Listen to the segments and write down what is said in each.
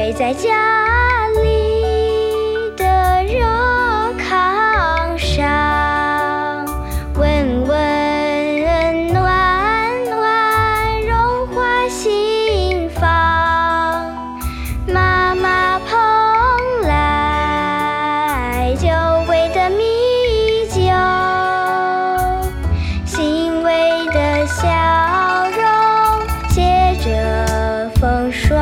围在家里的热炕上，温温暖暖融化心房。妈妈捧来久违的米酒，欣慰的笑容借着风霜，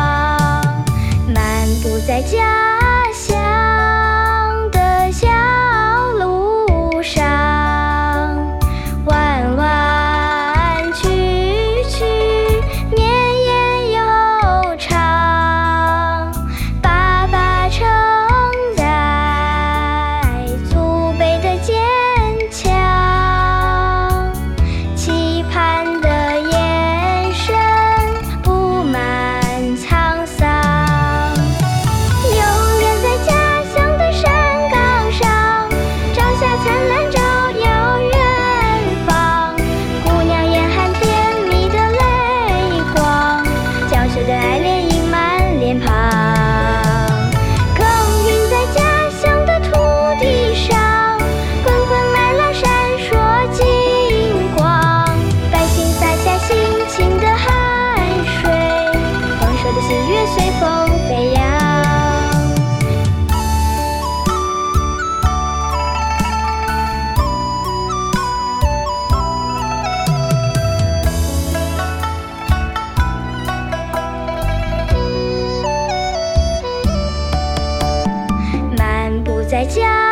漫步在家乡的小路上，弯弯曲曲，绵延悠长。爸爸承载祖辈的坚强，期盼的眼神布满沧桑。永远在家乡的山岗上，朝霞灿烂照耀远方。姑娘眼含甜蜜的泪光，娇羞的爱恋盈满脸庞。耕耘在家乡的土地上，滚滚麦浪闪烁金光。百姓洒下辛勤的汗水，丰收的喜悦随风飞扬。漫步在家